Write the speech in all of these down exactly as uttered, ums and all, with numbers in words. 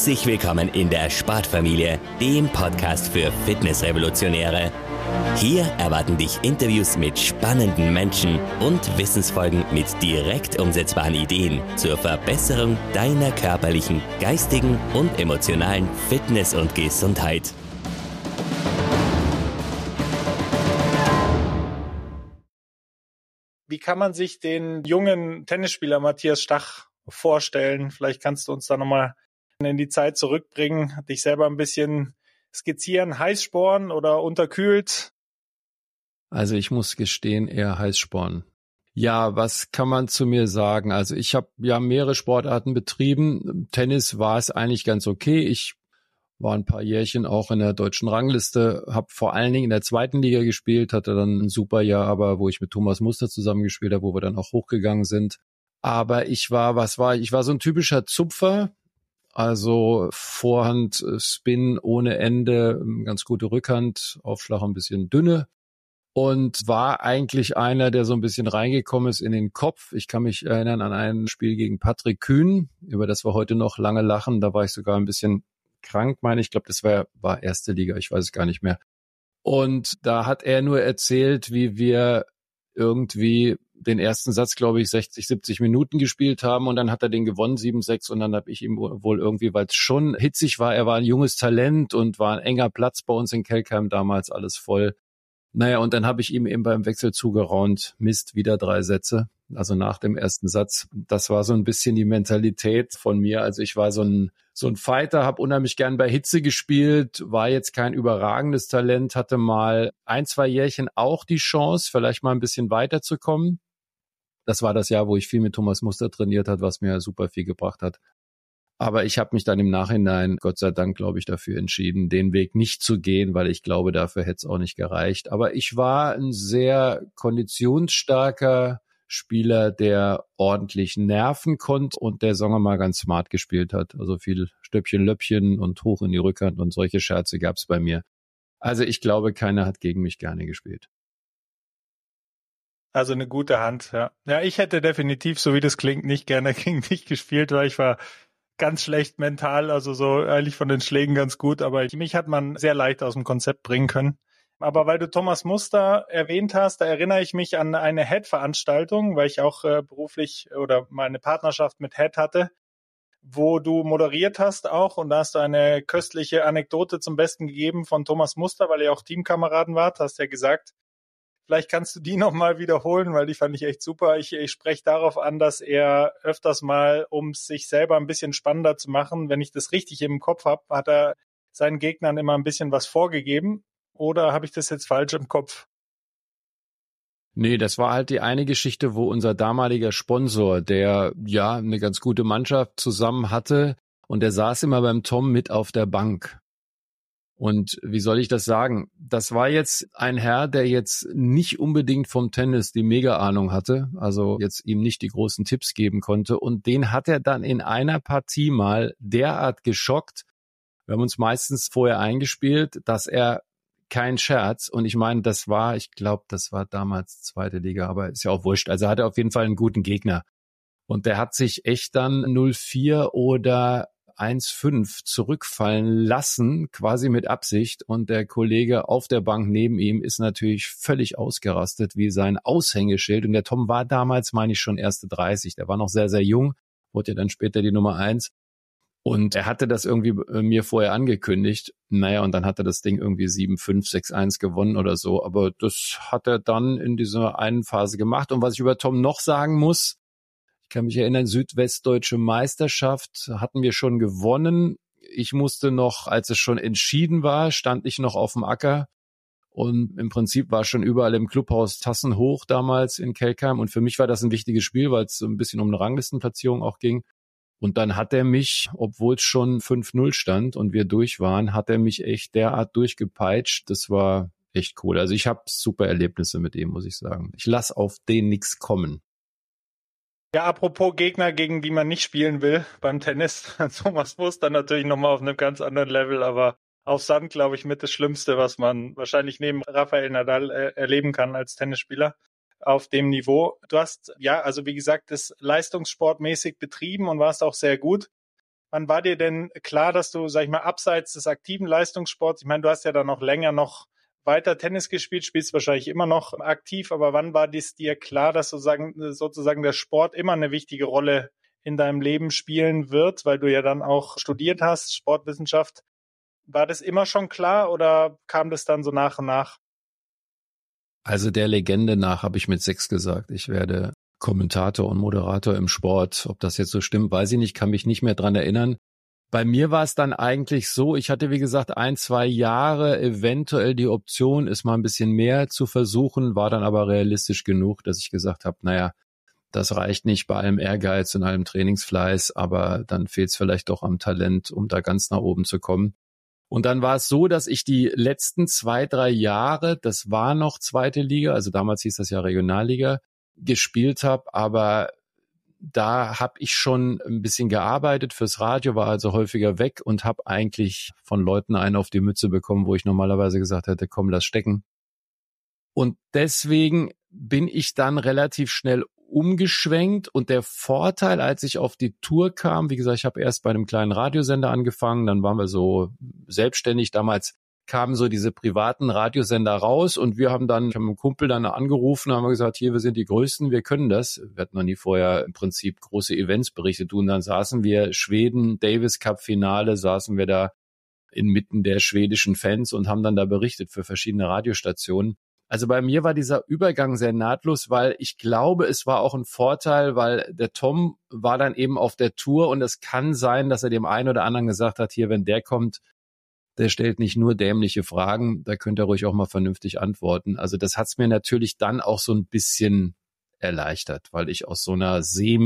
Herzlich willkommen in der Sportfamilie, dem Podcast für Fitnessrevolutionäre. Hier erwarten dich Interviews mit spannenden Menschen und Wissensfolgen mit direkt umsetzbaren Ideen zur Verbesserung deiner körperlichen, geistigen und emotionalen Fitness und Gesundheit. Wie kann man sich den jungen Tennisspieler Matthias Stach vorstellen? Vielleicht kannst du uns da nochmal in die Zeit zurückbringen, dich selber ein bisschen skizzieren. Heißsporn oder unterkühlt? Also ich muss gestehen, eher Heißsporn. Ja, was kann man zu mir sagen? Also ich habe ja mehrere Sportarten betrieben. Tennis war es eigentlich ganz okay. Ich war ein paar Jährchen auch in der deutschen Rangliste, habe vor allen Dingen in der zweiten Liga gespielt, hatte dann ein super Jahr, aber wo ich mit Thomas Muster zusammengespielt habe, wo wir dann auch hochgegangen sind. Aber ich war, was war ich? Ich war so ein typischer Zupfer, also Vorhand, Spin ohne Ende, ganz gute Rückhand, Aufschlag ein bisschen dünne und war eigentlich einer, der so ein bisschen reingekommen ist in den Kopf. Ich kann mich erinnern an ein Spiel gegen Patrick Kühn, über das wir heute noch lange lachen. Da war ich sogar ein bisschen krank, meine ich. Ich glaube, das war, war erste Liga, ich weiß es gar nicht mehr. Und da hat er nur erzählt, wie wir irgendwie den ersten Satz, glaube ich, sechzig, siebzig Minuten gespielt haben und dann hat er den gewonnen, sieben sechs und dann habe ich ihm wohl irgendwie, weil es schon hitzig war, er war ein junges Talent und war ein enger Platz bei uns in Kelkheim damals, alles voll. Naja, und dann habe ich ihm eben beim Wechsel zugeraunt, Mist, wieder drei Sätze, also nach dem ersten Satz. Das war so ein bisschen die Mentalität von mir. Also ich war so ein so ein Fighter, habe unheimlich gern bei Hitze gespielt, war jetzt kein überragendes Talent, hatte mal ein, zwei Jährchen auch die Chance, vielleicht mal ein bisschen weiterzukommen. Das war das Jahr, wo ich viel mit Thomas Muster trainiert hat, was mir super viel gebracht hat. Aber ich habe mich dann im Nachhinein, Gott sei Dank, glaube ich, dafür entschieden, den Weg nicht zu gehen, weil ich glaube, dafür hätte es auch nicht gereicht. Aber ich war ein sehr konditionsstarker Spieler, der ordentlich nerven konnte und der, sagen wir mal, ganz smart gespielt hat. Also viel Stöppchen, Löppchen und hoch in die Rückhand und solche Scherze gab es bei mir. Also ich glaube, keiner hat gegen mich gerne gespielt. Also eine gute Hand, ja. Ja, ich hätte definitiv, so wie das klingt, nicht gerne gegen dich gespielt, weil ich war ganz schlecht mental, also so eigentlich von den Schlägen ganz gut, aber ich, mich hat man sehr leicht aus dem Konzept bringen können. Aber weil du Thomas Muster erwähnt hast, da erinnere ich mich an eine Head-Veranstaltung, weil ich auch äh, beruflich oder mal eine Partnerschaft mit Head hatte, wo du moderiert hast auch und da hast du eine köstliche Anekdote zum Besten gegeben von Thomas Muster, weil ihr auch Teamkameraden wart, hast ja gesagt. Vielleicht kannst du die nochmal wiederholen, weil die fand ich echt super. Ich, ich spreche darauf an, dass er öfters mal, um sich selber ein bisschen spannender zu machen, wenn ich das richtig im Kopf habe, hat er seinen Gegnern immer ein bisschen was vorgegeben. Oder habe ich das jetzt falsch im Kopf? Nee, das war halt die eine Geschichte, wo unser damaliger Sponsor, der ja eine ganz gute Mannschaft zusammen hatte und der saß immer beim Tom mit auf der Bank. Und wie soll ich das sagen? Das war jetzt ein Herr, der jetzt nicht unbedingt vom Tennis die Mega-Ahnung hatte, also jetzt ihm nicht die großen Tipps geben konnte. Und den hat er dann in einer Partie mal derart geschockt. Wir haben uns meistens vorher eingespielt, dass er kein Scherz. Und ich meine, das war, ich glaube, das war damals zweite Liga, aber ist ja auch wurscht. Also hat er auf jeden Fall einen guten Gegner. Und der hat sich echt dann null vier oder eins fünf zurückfallen lassen, quasi mit Absicht. Und der Kollege auf der Bank neben ihm ist natürlich völlig ausgerastet wie sein Aushängeschild. Und der Tom war damals, meine ich, schon erste dreißig. Der war noch sehr, sehr jung, wurde ja dann später die Nummer eins. Und er hatte das irgendwie mir vorher angekündigt. Naja, und dann hat er das Ding irgendwie sieben fünf, sechs eins gewonnen oder so. Aber das hat er dann in dieser einen Phase gemacht. Und was ich über Tom noch sagen muss, ich kann mich erinnern, Südwestdeutsche Meisterschaft hatten wir schon gewonnen. Ich musste noch, als es schon entschieden war, stand ich noch auf dem Acker. Und im Prinzip war schon überall im Clubhaus Tassen hoch damals in Kelkheim. Und für mich war das ein wichtiges Spiel, weil es so ein bisschen um eine Ranglistenplatzierung auch ging. Und dann hat er mich, obwohl es schon fünf null stand und wir durch waren, hat er mich echt derart durchgepeitscht. Das war echt cool. Also ich habe super Erlebnisse mit ihm, muss ich sagen. Ich lass auf den nix kommen. Ja, apropos Gegner, gegen die man nicht spielen will beim Tennis. Thomas Muster natürlich nochmal auf einem ganz anderen Level, aber auf Sand, glaube ich, mit das Schlimmste, was man wahrscheinlich neben Rafael Nadal äh, erleben kann als Tennisspieler auf dem Niveau. Du hast, ja, also wie gesagt, das leistungssportmäßig betrieben und warst auch sehr gut. wann war dir denn klar, dass du, sag ich mal, abseits des aktiven Leistungssports, ich meine, du hast ja dann noch länger noch weiter Tennis gespielt, spielst wahrscheinlich immer noch aktiv, aber wann war dies dir klar, dass sozusagen, sozusagen der Sport immer eine wichtige Rolle in deinem Leben spielen wird, weil du ja dann auch studiert hast, Sportwissenschaft. War das immer schon klar oder kam das dann so nach und nach? Also der Legende nach habe ich mit sechs gesagt, ich werde Kommentator und Moderator im Sport. Ob das jetzt so stimmt, weiß ich nicht, kann mich nicht mehr dran erinnern. Bei mir war es dann eigentlich so, ich hatte wie gesagt ein, zwei Jahre eventuell die Option, es mal ein bisschen mehr zu versuchen, war dann aber realistisch genug, dass ich gesagt habe, naja, das reicht nicht bei allem Ehrgeiz und allem Trainingsfleiß, aber dann fehlt es vielleicht doch am Talent, um da ganz nach oben zu kommen. Und dann war es so, dass ich die letzten zwei, drei Jahre, das war noch zweite Liga, also damals hieß das ja Regionalliga, gespielt habe, aber da habe ich schon ein bisschen gearbeitet fürs Radio, war also häufiger weg und habe eigentlich von Leuten einen auf die Mütze bekommen, wo ich normalerweise gesagt hätte, komm, lass stecken. Und deswegen bin ich dann relativ schnell umgeschwenkt und der Vorteil, als ich auf die Tour kam, wie gesagt, ich habe erst bei einem kleinen Radiosender angefangen, dann waren wir so selbstständig, damals kamen so diese privaten Radiosender raus und wir haben dann, ich habe einen Kumpel dann angerufen, haben wir gesagt, hier, wir sind die Größten, wir können das. Wir hatten noch nie vorher im Prinzip große Events berichtet und dann saßen wir Schweden, Davis Cup Finale, saßen wir da inmitten der schwedischen Fans und haben dann da berichtet für verschiedene Radiostationen. Also bei mir war dieser Übergang sehr nahtlos, weil ich glaube, es war auch ein Vorteil, weil der Tom war dann eben auf der Tour und es kann sein, dass er dem einen oder anderen gesagt hat, hier, wenn der kommt, der stellt nicht nur dämliche Fragen, da könnt ihr ruhig auch mal vernünftig antworten. Also das hat's mir natürlich dann auch so ein bisschen erleichtert, weil ich aus so einer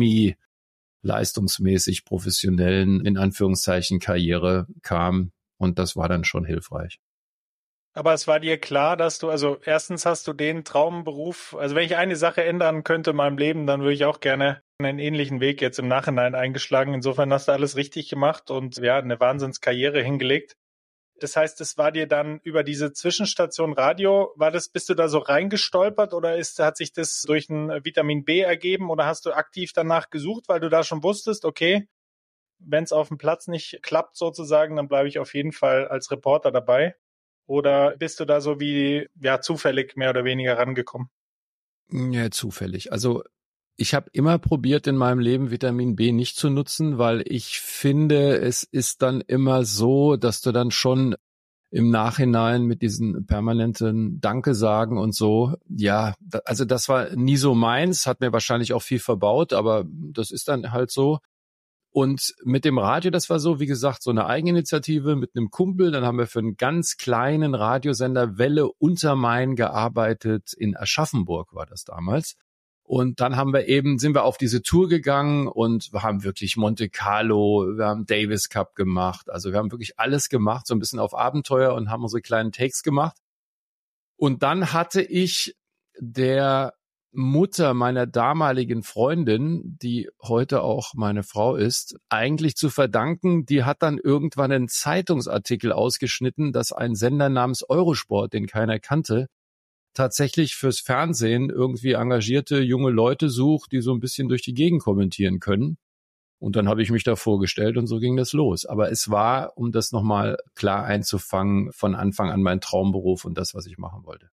semi-leistungsmäßig professionellen, in Anführungszeichen, Karriere kam und das war dann schon hilfreich. Aber es war dir klar, dass du, also erstens hast du den Traumberuf, also wenn ich eine Sache ändern könnte in meinem Leben, dann würde ich auch gerne einen ähnlichen Weg jetzt im Nachhinein eingeschlagen. Insofern hast du alles richtig gemacht und ja, eine Wahnsinnskarriere hingelegt. Das heißt, es war dir dann über diese Zwischenstation Radio, war das, bist du da so reingestolpert oder ist, hat sich das durch ein Vitamin B ergeben oder hast du aktiv danach gesucht, weil du da schon wusstest, okay, wenn es auf dem Platz nicht klappt sozusagen, dann bleibe ich auf jeden Fall als Reporter dabei? Oder bist du da so wie, ja, zufällig mehr oder weniger rangekommen? Ja, zufällig. Also ich habe immer probiert, in meinem Leben Vitamin B nicht zu nutzen, weil ich finde, es ist dann immer so, dass du dann schon im Nachhinein mit diesen permanenten Danke sagen und so, ja, also das war nie so meins, hat mir wahrscheinlich auch viel verbaut, aber das ist dann halt so. Und mit dem Radio, das war so, wie gesagt, so eine Eigeninitiative mit einem Kumpel. Dann haben wir für einen ganz kleinen Radiosender Welle unter Main gearbeitet. In Aschaffenburg war das damals. Und dann haben wir eben, sind wir auf diese Tour gegangen und wir haben wirklich Monte Carlo, wir haben Davis Cup gemacht. Also wir haben wirklich alles gemacht, so ein bisschen auf Abenteuer und haben unsere kleinen Takes gemacht. Und dann hatte ich der Mutter meiner damaligen Freundin, die heute auch meine Frau ist, eigentlich zu verdanken, die hat dann irgendwann einen Zeitungsartikel ausgeschnitten, dass ein Sender namens Eurosport, den keiner kannte, tatsächlich fürs Fernsehen irgendwie engagierte junge Leute sucht, die so ein bisschen durch die Gegend kommentieren können. Und dann habe ich mich da vorgestellt und so ging das los. Aber es war, um das nochmal klar einzufangen, von Anfang an mein Traumberuf und das, was ich machen wollte.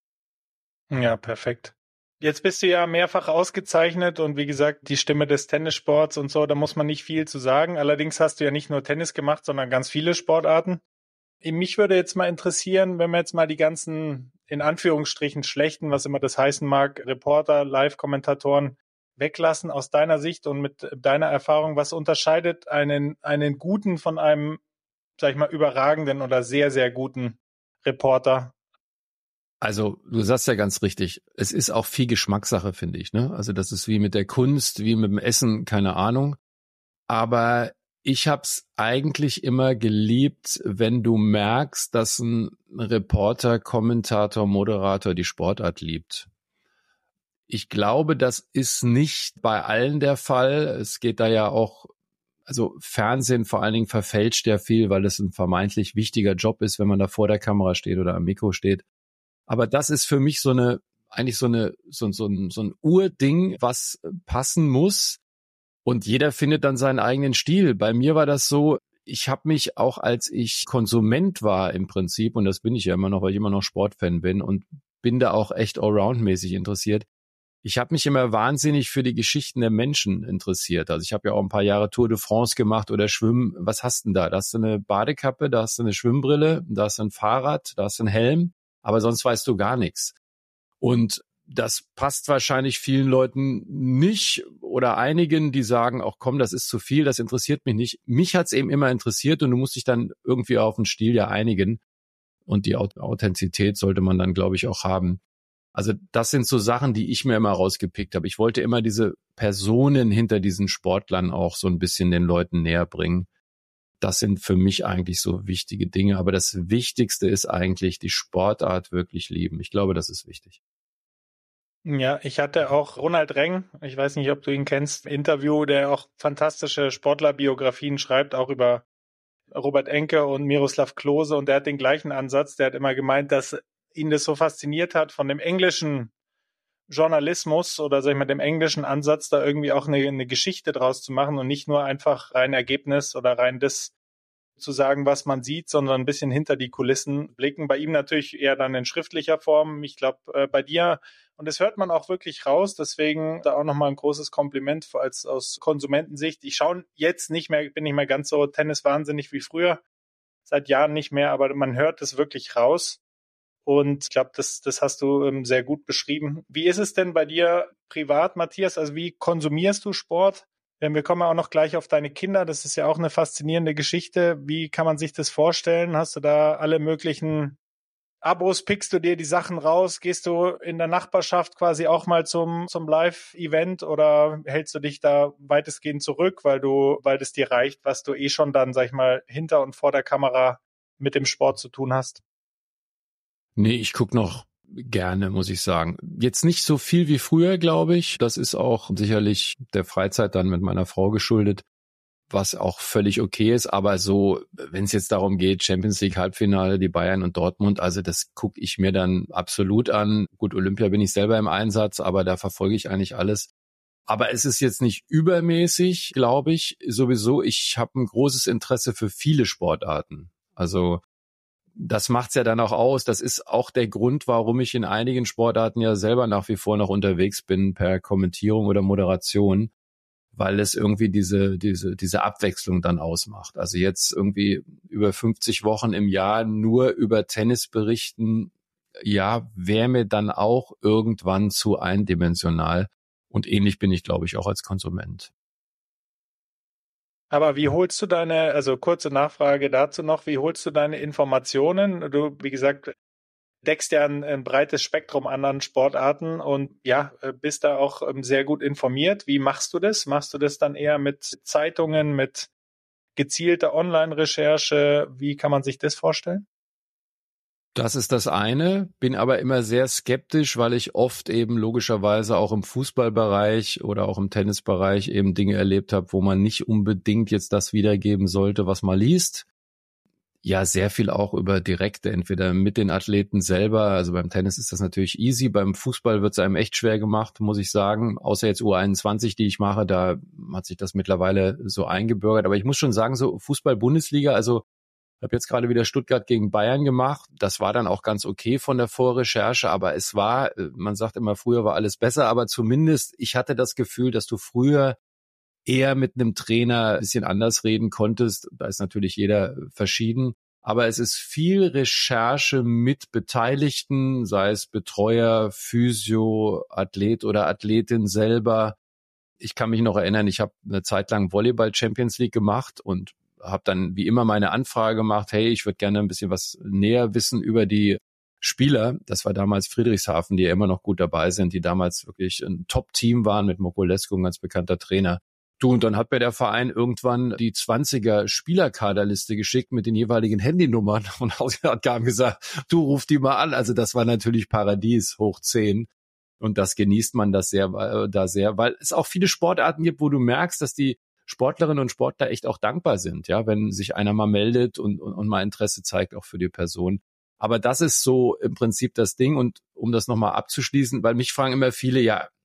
Ja, perfekt. Jetzt bist du ja mehrfach ausgezeichnet und wie gesagt, die Stimme des Tennissports und so, da muss man nicht viel zu sagen. Allerdings hast du ja nicht nur Tennis gemacht, sondern ganz viele Sportarten. Mich würde jetzt mal interessieren, wenn wir jetzt mal die ganzen, in Anführungsstrichen, schlechten, was immer das heißen mag, Reporter, Live-Kommentatoren weglassen aus deiner Sicht und mit deiner Erfahrung, was unterscheidet einen, einen guten von einem, sag ich mal, überragenden oder sehr, sehr guten Reporter? Also du sagst ja ganz richtig, es ist auch viel Geschmackssache, finde ich, ne? Also das ist wie mit der Kunst, wie mit dem Essen, keine Ahnung. Aber ich hab's eigentlich immer geliebt, wenn du merkst, dass ein Reporter, Kommentator, Moderator die Sportart liebt. Ich glaube, das ist nicht bei allen der Fall. Es geht da ja auch, also Fernsehen vor allen Dingen verfälscht ja viel, weil es ein vermeintlich wichtiger Job ist, wenn man da vor der Kamera steht oder am Mikro steht. Aber das ist für mich so eine, eigentlich so eine, so, so ein, so ein Urding, was passen muss. Und jeder findet dann seinen eigenen Stil. Bei mir war das so, ich habe mich auch, als ich Konsument war im Prinzip, und das bin ich ja immer noch, weil ich immer noch Sportfan bin und bin da auch echt allround-mäßig interessiert. Ich habe mich immer wahnsinnig für die Geschichten der Menschen interessiert. Also ich habe ja auch ein paar Jahre Tour de France gemacht oder Schwimmen. Was hast du denn da? Da hast du eine Badekappe, da hast du eine Schwimmbrille, da hast du ein Fahrrad, da hast du einen Helm, aber sonst weißt du gar nichts. Und das passt wahrscheinlich vielen Leuten nicht oder einigen, die sagen, auch komm, das ist zu viel, das interessiert mich nicht. Mich hat's eben immer interessiert und du musst dich dann irgendwie auf den Stil ja einigen. Und die Authentizität sollte man dann, glaube ich, auch haben. Also das sind so Sachen, die ich mir immer rausgepickt habe. Ich wollte immer diese Personen hinter diesen Sportlern auch so ein bisschen den Leuten näher bringen. Das sind für mich eigentlich so wichtige Dinge. Aber das Wichtigste ist eigentlich, die Sportart wirklich lieben. Ich glaube, das ist wichtig. Ja, ich hatte auch Ronald Reng, ich weiß nicht, ob du ihn kennst, im Interview, der auch fantastische Sportlerbiografien schreibt, auch über Robert Enke und Miroslav Klose, und der hat den gleichen Ansatz. Der hat immer gemeint, dass ihn das so fasziniert hat von dem englischen Journalismus oder sag ich mal dem englischen Ansatz, da irgendwie auch eine, eine Geschichte draus zu machen und nicht nur einfach rein Ergebnis oder rein das zu sagen, was man sieht, sondern ein bisschen hinter die Kulissen blicken. Bei ihm natürlich eher dann in schriftlicher Form. Ich glaube, äh, bei dir, und das hört man auch wirklich raus, deswegen da auch nochmal ein großes Kompliment als aus Konsumentensicht. Ich schaue jetzt nicht mehr, bin nicht mehr ganz so tenniswahnsinnig wie früher, seit Jahren nicht mehr, aber man hört es wirklich raus. Und ich glaube, das, das hast du ähm, sehr gut beschrieben. Wie ist es denn bei dir privat, Matthias? Also wie konsumierst du Sport? Wir kommen ja auch noch gleich auf deine Kinder. Das ist ja auch eine faszinierende Geschichte. Wie kann man sich das vorstellen? Hast du da alle möglichen Abos? Pickst du dir die Sachen raus? Gehst du in der Nachbarschaft quasi auch mal zum, zum Live-Event oder hältst du dich da weitestgehend zurück, weil du, weil es dir reicht, was du eh schon dann, sag ich mal, hinter und vor der Kamera mit dem Sport zu tun hast? Nee, ich gucke noch gerne, muss ich sagen. Jetzt nicht so viel wie früher, glaube ich. Das ist auch sicherlich der Freizeit dann mit meiner Frau geschuldet, was auch völlig okay ist. Aber so, wenn es jetzt darum geht, Champions League Halbfinale, die Bayern und Dortmund, also das gucke ich mir dann absolut an. Gut, Olympia bin ich selber im Einsatz, aber da verfolge ich eigentlich alles. Aber es ist jetzt nicht übermäßig, glaube ich. Sowieso, ich habe ein großes Interesse für viele Sportarten. Also das macht's ja dann auch aus. Das ist auch der Grund, warum ich in einigen Sportarten ja selber nach wie vor noch unterwegs bin per Kommentierung oder Moderation, weil es irgendwie diese diese diese Abwechslung dann ausmacht. Also jetzt irgendwie über fünfzig Wochen im Jahr nur über Tennis berichten, ja, wäre mir dann auch irgendwann zu eindimensional. Und ähnlich bin ich, glaube ich, auch als Konsument. Aber wie holst du deine, also kurze Nachfrage dazu noch, wie holst du deine Informationen? Du, wie gesagt, deckst ja ein, ein breites Spektrum an an Sportarten und ja, bist da auch sehr gut informiert. Wie machst du das? Machst du das dann eher mit Zeitungen, mit gezielter Online-Recherche? Wie kann man sich das vorstellen? Das ist das eine, bin aber immer sehr skeptisch, weil ich oft eben logischerweise auch im Fußballbereich oder auch im Tennisbereich eben Dinge erlebt habe, wo man nicht unbedingt jetzt das wiedergeben sollte, was man liest. Ja, sehr viel auch über Direkte, entweder mit den Athleten selber, also beim Tennis ist das natürlich easy, beim Fußball wird es einem echt schwer gemacht, muss ich sagen, außer jetzt U einundzwanzig, die ich mache, da hat sich das mittlerweile so eingebürgert, aber ich muss schon sagen, so Fußball-Bundesliga, also ich habe jetzt gerade wieder Stuttgart gegen Bayern gemacht. Das war dann auch ganz okay von der Vorrecherche, aber es war, man sagt immer, früher war alles besser, aber zumindest, ich hatte das Gefühl, dass du früher eher mit einem Trainer ein bisschen anders reden konntest. Da ist natürlich jeder verschieden, aber es ist viel Recherche mit Beteiligten, sei es Betreuer, Physio, Athlet oder Athletin selber. Ich kann mich noch erinnern, ich habe eine Zeit lang Volleyball Champions League gemacht und habe dann wie immer meine Anfrage gemacht, hey, ich würde gerne ein bisschen was näher wissen über die Spieler. Das war damals Friedrichshafen, die ja immer noch gut dabei sind, die damals wirklich ein Top-Team waren mit Mokolesko, ein ganz bekannter Trainer. Du, und dann hat mir der Verein irgendwann die zwanziger Spielerkaderliste geschickt mit den jeweiligen Handynummern und haben gesagt, du ruf die mal an. Also das war natürlich Paradies hoch zehn. Und das genießt man das sehr, äh, da sehr, weil es auch viele Sportarten gibt, wo du merkst, dass die Sportlerinnen und Sportler echt auch dankbar sind, ja, wenn sich einer mal meldet und, und, und mal Interesse zeigt auch für die Person. Aber das ist so im Prinzip das Ding. Und um das nochmal abzuschließen, weil mich fragen immer viele, ja,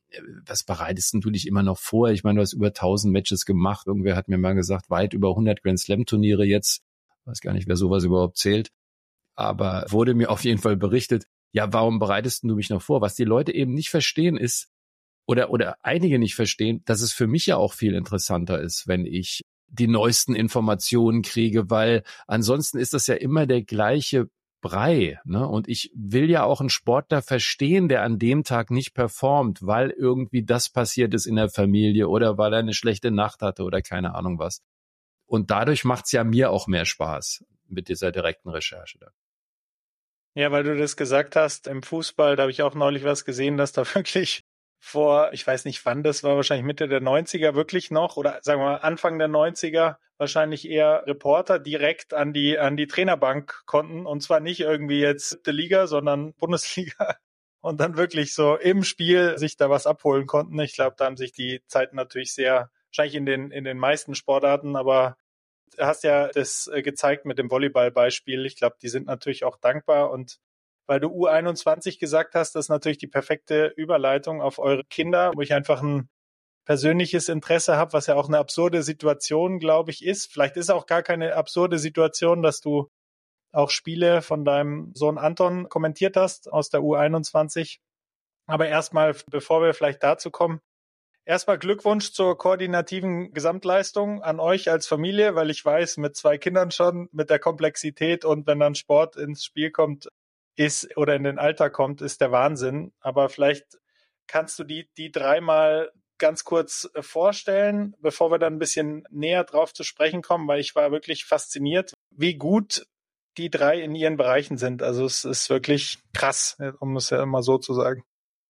was bereitest denn du dich immer noch vor? Ich meine, du hast über tausend Matches gemacht. Irgendwer hat mir mal gesagt, weit über hundert Grand Slam Turniere jetzt. Ich weiß gar nicht, wer sowas überhaupt zählt. Aber wurde mir auf jeden Fall berichtet, ja, warum bereitest du mich noch vor? Was die Leute eben nicht verstehen ist, oder, oder einige nicht verstehen, dass es für mich ja auch viel interessanter ist, wenn ich die neuesten Informationen kriege, weil ansonsten ist das ja immer der gleiche Brei, ne? Und ich will ja auch einen Sportler verstehen, der an dem Tag nicht performt, weil irgendwie das passiert ist in der Familie oder weil er eine schlechte Nacht hatte oder keine Ahnung was. Und dadurch macht's ja mir auch mehr Spaß mit dieser direkten Recherche da. Ja, weil du das gesagt hast, im Fußball, da habe ich auch neulich was gesehen, dass da wirklich vor, ich weiß nicht wann, das war wahrscheinlich Mitte der neunziger wirklich noch oder sagen wir mal Anfang der neunziger wahrscheinlich eher Reporter direkt an die an die Trainerbank konnten und zwar nicht irgendwie jetzt siebte Liga, sondern Bundesliga und dann wirklich so im Spiel sich da was abholen konnten. Ich glaube, da haben sich die Zeiten natürlich sehr, wahrscheinlich in den in den meisten Sportarten, aber du hast ja das gezeigt mit dem Volleyball-Beispiel. Ich glaube, die sind natürlich auch dankbar und weil du U einundzwanzig gesagt hast, das ist natürlich die perfekte Überleitung auf eure Kinder, wo ich einfach ein persönliches Interesse habe, was ja auch eine absurde Situation, glaube ich, ist. Vielleicht ist auch gar keine absurde Situation, dass du auch Spiele von deinem Sohn Anton kommentiert hast aus der U einundzwanzig. Aber erstmal, bevor wir vielleicht dazu kommen, erstmal Glückwunsch zur koordinativen Gesamtleistung an euch als Familie, weil ich weiß, mit zwei Kindern schon, mit der Komplexität und wenn dann Sport ins Spiel kommt, ist oder in den Alltag kommt, ist der Wahnsinn. Aber vielleicht kannst du die, die dreimal ganz kurz vorstellen, bevor wir dann ein bisschen näher drauf zu sprechen kommen, weil ich war wirklich fasziniert, wie gut die drei in ihren Bereichen sind. Also es ist wirklich krass, um es ja immer so zu sagen.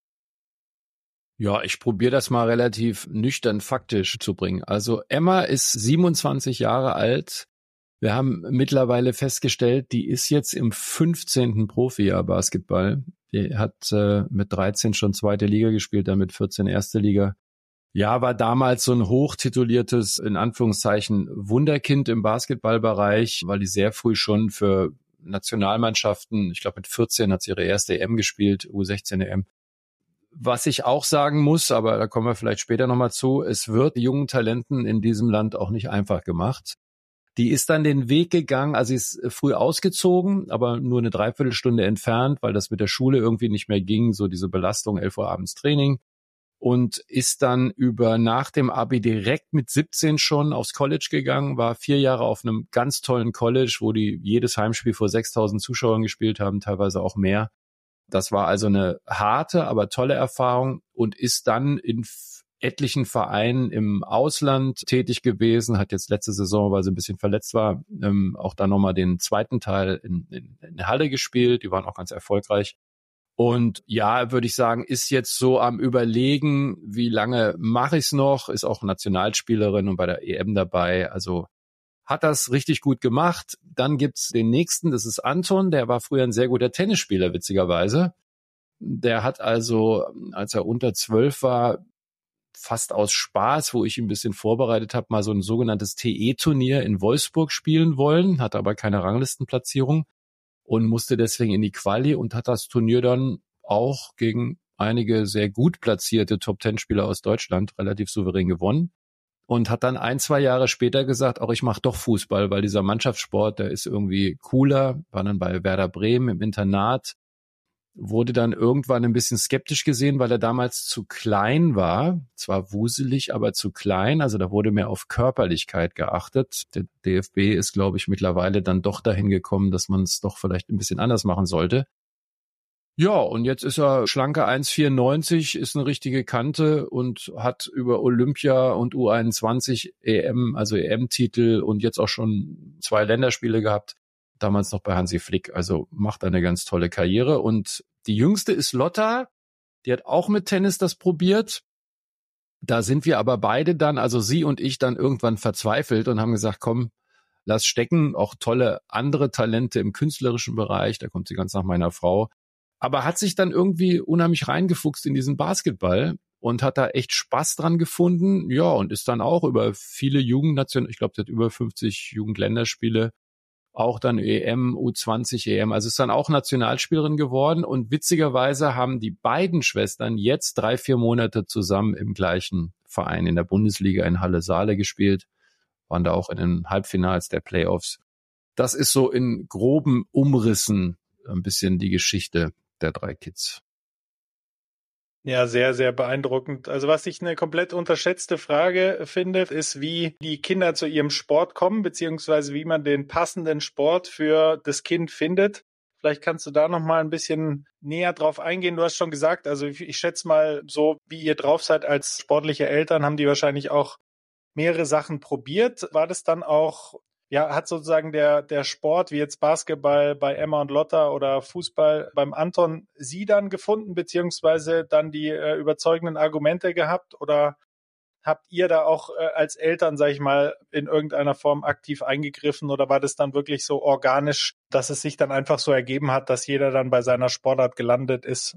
Ja, ich probiere das mal relativ nüchtern faktisch zu bringen. Also Emma ist siebenundzwanzig Jahre alt. Wir haben mittlerweile festgestellt, die ist jetzt im fünfzehnten Profijahr Basketball. Die hat äh, mit dreizehn schon zweite Liga gespielt, dann mit vierzehn erste Liga. Ja, war damals so ein hochtituliertes, in Anführungszeichen, Wunderkind im Basketballbereich, weil die sehr früh schon für Nationalmannschaften, ich glaube mit vierzehn hat sie ihre erste E M gespielt, U sechzehn E M. Was ich auch sagen muss, aber da kommen wir vielleicht später nochmal zu, es wird jungen Talenten in diesem Land auch nicht einfach gemacht. Die ist dann den Weg gegangen, also sie ist früh ausgezogen, aber nur eine Dreiviertelstunde entfernt, weil das mit der Schule irgendwie nicht mehr ging, so diese Belastung, elf Uhr abends Training. Und ist dann über nach dem Abi direkt mit siebzehn schon aufs College gegangen, war vier Jahre auf einem ganz tollen College, wo die jedes Heimspiel vor sechstausend Zuschauern gespielt haben, teilweise auch mehr. Das war also eine harte, aber tolle Erfahrung und ist dann in etlichen Vereinen im Ausland tätig gewesen, hat jetzt letzte Saison, weil sie ein bisschen verletzt war, ähm, auch dann nochmal den zweiten Teil in, in, in Halle gespielt. Die waren auch ganz erfolgreich. Und ja, würde ich sagen, ist jetzt so am Überlegen, wie lange mache ich es noch, ist auch Nationalspielerin und bei der E M dabei. Also hat das richtig gut gemacht. Dann gibt's den nächsten, das ist Anton, der war früher ein sehr guter Tennisspieler, witzigerweise. Der hat also, als er unter zwölf war, fast aus Spaß, wo ich ihn ein bisschen vorbereitet habe, mal so ein sogenanntes T E-Turnier in Wolfsburg spielen wollen, hatte aber keine Ranglistenplatzierung und musste deswegen in die Quali und hat das Turnier dann auch gegen einige sehr gut platzierte Top-Ten-Spieler aus Deutschland relativ souverän gewonnen und hat dann ein, zwei Jahre später gesagt, auch ich mache doch Fußball, weil dieser Mannschaftssport, der ist irgendwie cooler, war dann bei Werder Bremen im Internat, wurde dann irgendwann ein bisschen skeptisch gesehen, weil er damals zu klein war. Zwar wuselig, aber zu klein. Also da wurde mehr auf Körperlichkeit geachtet. Der D F B ist, glaube ich, mittlerweile dann doch dahin gekommen, dass man es doch vielleicht ein bisschen anders machen sollte. Ja, und jetzt ist er schlanke eins Komma vierundneunzig, ist eine richtige Kante und hat über Olympia und U einundzwanzig E M, also E M-Titel und jetzt auch schon zwei Länderspiele gehabt. Damals noch bei Hansi Flick, also macht eine ganz tolle Karriere. Und die jüngste ist Lotta, die hat auch mit Tennis das probiert. Da sind wir aber beide dann, also sie und ich, dann irgendwann verzweifelt und haben gesagt, komm, lass stecken. Auch tolle andere Talente im künstlerischen Bereich, da kommt sie ganz nach meiner Frau. Aber hat sich dann irgendwie unheimlich reingefuchst in diesen Basketball und hat da echt Spaß dran gefunden. Ja, und ist dann auch über viele Jugendnationen, ich glaube, sie hat über fünfzig Jugendländerspiele, auch dann E M, U zwanzig E M, also ist dann auch Nationalspielerin geworden und witzigerweise haben die beiden Schwestern jetzt drei, vier Monate zusammen im gleichen Verein in der Bundesliga in Halle-Saale gespielt, waren da auch in den Halbfinals der Playoffs. Das ist so in groben Umrissen ein bisschen die Geschichte der drei Kids. Ja, sehr, sehr beeindruckend. Also was ich eine komplett unterschätzte Frage finde, ist, wie die Kinder zu ihrem Sport kommen, beziehungsweise wie man den passenden Sport für das Kind findet. Vielleicht kannst du da noch mal ein bisschen näher drauf eingehen. Du hast schon gesagt, also ich, ich schätze mal, so wie ihr drauf seid als sportliche Eltern, haben die wahrscheinlich auch mehrere Sachen probiert. War das dann auch, ja, hat sozusagen der der Sport, wie jetzt Basketball bei Emma und Lotta oder Fußball beim Anton, sie dann gefunden, beziehungsweise dann die äh, überzeugenden Argumente gehabt? Oder habt ihr da auch äh, als Eltern, sag ich mal, in irgendeiner Form aktiv eingegriffen? Oder war das dann wirklich so organisch, dass es sich dann einfach so ergeben hat, dass jeder dann bei seiner Sportart gelandet ist?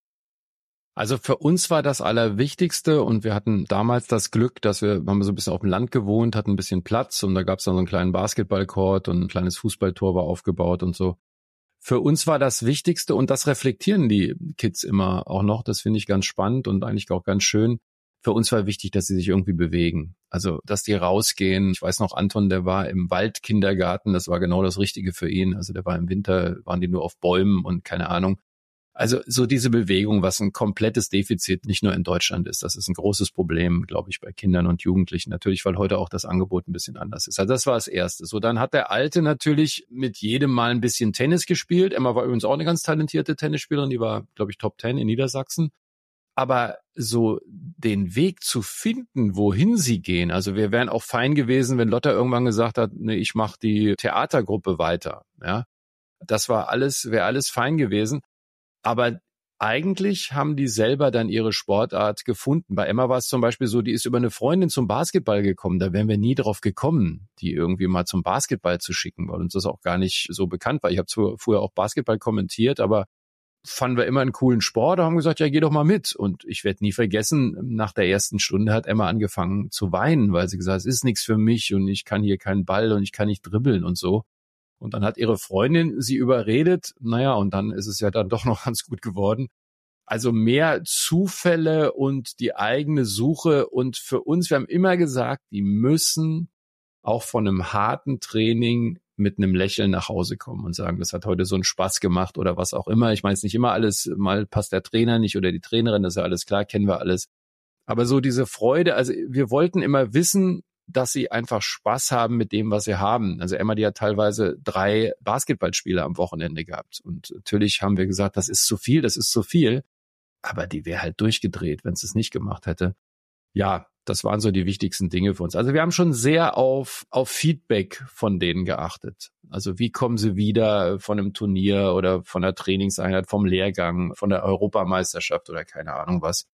Also für uns war das Allerwichtigste und wir hatten damals das Glück, dass wir, haben so ein bisschen auf dem Land gewohnt, hatten ein bisschen Platz und da gab es dann so einen kleinen Basketballcourt und ein kleines Fußballtor war aufgebaut und so. Für uns war das Wichtigste und das reflektieren die Kids immer auch noch, das finde ich ganz spannend und eigentlich auch ganz schön. Für uns war wichtig, dass sie sich irgendwie bewegen, also dass die rausgehen. Ich weiß noch, Anton, der war im Waldkindergarten, das war genau das Richtige für ihn. Also der war im Winter, waren die nur auf Bäumen und keine Ahnung. Also so diese Bewegung, was ein komplettes Defizit nicht nur in Deutschland ist, das ist ein großes Problem, glaube ich, bei Kindern und Jugendlichen. Natürlich, weil heute auch das Angebot ein bisschen anders ist. Also das war das Erste. So, dann hat der Alte natürlich mit jedem Mal ein bisschen Tennis gespielt. Emma war übrigens auch eine ganz talentierte Tennisspielerin, die war, glaube ich, Top Ten in Niedersachsen. Aber so den Weg zu finden, wohin sie gehen, also wir wären auch fein gewesen, wenn Lotta irgendwann gesagt hat, nee, ich mache die Theatergruppe weiter. Ja, das war alles, wäre alles fein gewesen. Aber eigentlich haben die selber dann ihre Sportart gefunden. Bei Emma war es zum Beispiel so, die ist über eine Freundin zum Basketball gekommen. Da wären wir nie drauf gekommen, die irgendwie mal zum Basketball zu schicken, weil uns das auch gar nicht so bekannt war. Ich habe früher auch Basketball kommentiert, aber fanden wir immer einen coolen Sport. Da haben wir gesagt, ja, geh doch mal mit. Und ich werde nie vergessen, nach der ersten Stunde hat Emma angefangen zu weinen, weil sie gesagt hat, es ist nichts für mich und ich kann hier keinen Ball und ich kann nicht dribbeln und so. Und dann hat ihre Freundin sie überredet. Naja, und dann ist es ja dann doch noch ganz gut geworden. Also mehr Zufälle und die eigene Suche. Und für uns, wir haben immer gesagt, die müssen auch von einem harten Training mit einem Lächeln nach Hause kommen und sagen, das hat heute so einen Spaß gemacht oder was auch immer. Ich meine, es ist nicht immer alles, mal passt der Trainer nicht oder die Trainerin, das ist ja alles klar, kennen wir alles. Aber so diese Freude, also wir wollten immer wissen, dass sie einfach Spaß haben mit dem, was sie haben. Also Emma, die hat teilweise drei Basketballspiele am Wochenende gehabt. Und natürlich haben wir gesagt, das ist zu viel, das ist zu viel. Aber die wäre halt durchgedreht, wenn sie es nicht gemacht hätte. Ja, das waren so die wichtigsten Dinge für uns. Also wir haben schon sehr auf, auf Feedback von denen geachtet. Also wie kommen sie wieder von einem Turnier oder von der Trainingseinheit, vom Lehrgang, von der Europameisterschaft oder keine Ahnung was.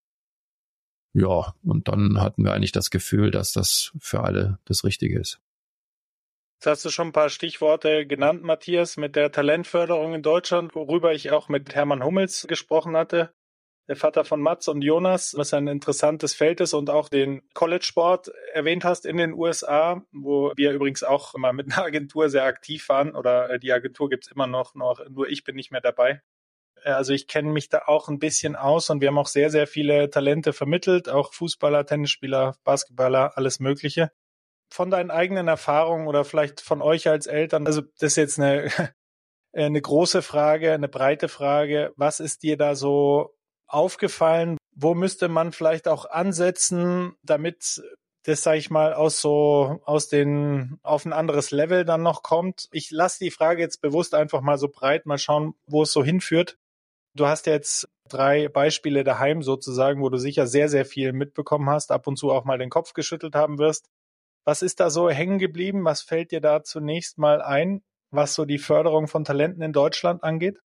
Ja, und dann hatten wir eigentlich das Gefühl, dass das für alle das Richtige ist. Jetzt hast du schon ein paar Stichworte genannt, Matthias, mit der Talentförderung in Deutschland, worüber ich auch mit Hermann Hummels gesprochen hatte, der Vater von Mats und Jonas, was ein interessantes Feld ist und auch den College-Sport erwähnt hast in den U S A, wo wir übrigens auch mal mit einer Agentur sehr aktiv waren, oder die Agentur gibt's immer noch, noch nur ich bin nicht mehr dabei. Also ich kenne mich da auch ein bisschen aus und wir haben auch sehr, sehr viele Talente vermittelt, auch Fußballer, Tennisspieler, Basketballer, alles Mögliche. Von deinen eigenen Erfahrungen oder vielleicht von euch als Eltern, also das ist jetzt eine, eine große Frage, eine breite Frage. Was ist dir da so aufgefallen? Wo müsste man vielleicht auch ansetzen, damit das, sage ich mal, aus so aus den auf ein anderes Level dann noch kommt? Ich lasse die Frage jetzt bewusst einfach mal so breit, mal schauen, wo es so hinführt. Du hast jetzt drei Beispiele daheim sozusagen, wo du sicher sehr, sehr viel mitbekommen hast, ab und zu auch mal den Kopf geschüttelt haben wirst. Was ist da so hängen geblieben? Was fällt dir da zunächst mal ein, was so die Förderung von Talenten in Deutschland angeht?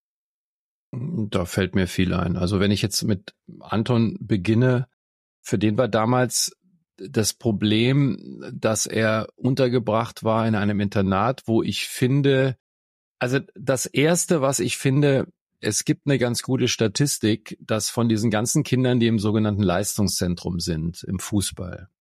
Da fällt mir viel ein. Also wenn ich jetzt mit Anton beginne, für den war damals das Problem, dass er untergebracht war in einem Internat, wo ich finde, also das Erste, was ich finde, es gibt eine ganz gute Statistik, dass von diesen ganzen Kindern, die im sogenannten Leistungszentrum sind, im Fußball,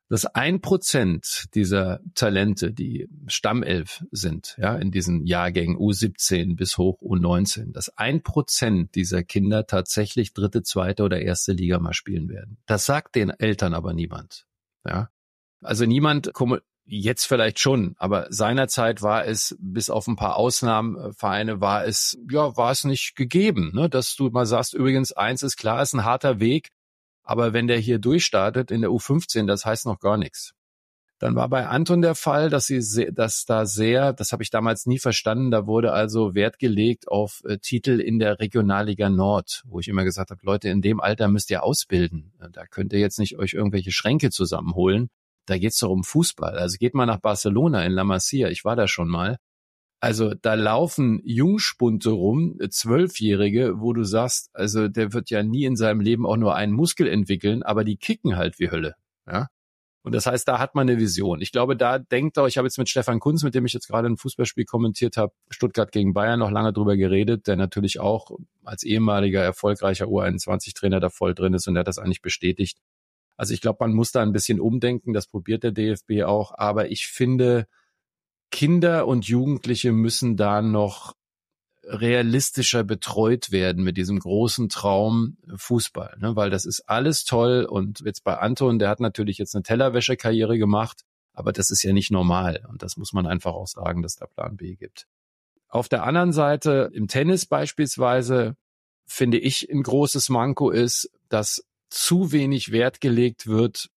dass ein Prozent dieser Talente, die Stammelf sind, ja, in diesen Jahrgängen U siebzehn bis hoch U neunzehn, dass ein Prozent dieser Kinder tatsächlich dritte, zweite oder erste Liga mal spielen werden. Das sagt den Eltern aber niemand, ja. Also niemand, jetzt vielleicht schon, aber seinerzeit war es, bis auf ein paar Ausnahmevereine, war es, ja, war es nicht gegeben, ne, dass du mal sagst, übrigens, eins ist klar, ist ein harter Weg, aber wenn der hier durchstartet in der U fünfzehn, das heißt noch gar nichts. Dann war bei Anton der Fall, dass sie, sehr, dass da sehr, das habe ich damals nie verstanden, da wurde also Wert gelegt auf äh, Titel in der Regionalliga Nord, wo ich immer gesagt habe, Leute, in dem Alter müsst ihr ausbilden. Da könnt ihr jetzt nicht euch irgendwelche Schränke zusammenholen. Da geht's doch um Fußball. Also geht mal nach Barcelona in La Masia, ich war da schon mal. Also da laufen Jungspunte rum, Zwölfjährige, wo du sagst, also der wird ja nie in seinem Leben auch nur einen Muskel entwickeln, aber die kicken halt wie Hölle, ja. Und das heißt, da hat man eine Vision. Ich glaube, da denkt auch, ich habe jetzt mit Stefan Kunz, mit dem ich jetzt gerade ein Fußballspiel kommentiert habe, Stuttgart gegen Bayern, noch lange drüber geredet, der natürlich auch als ehemaliger erfolgreicher U einundzwanzig-Trainer da voll drin ist und der hat das eigentlich bestätigt. Also ich glaube, man muss da ein bisschen umdenken, das probiert der D F B auch, aber ich finde, Kinder und Jugendliche müssen da noch realistischer betreut werden mit diesem großen Traum Fußball, ne? Weil das ist alles toll und jetzt bei Anton, der hat natürlich jetzt eine Tellerwäscherkarriere gemacht, aber das ist ja nicht normal und das muss man einfach auch sagen, dass da Plan B gibt. Auf der anderen Seite, im Tennis beispielsweise, finde ich, ein großes Manko ist, dass zu wenig Wert gelegt wird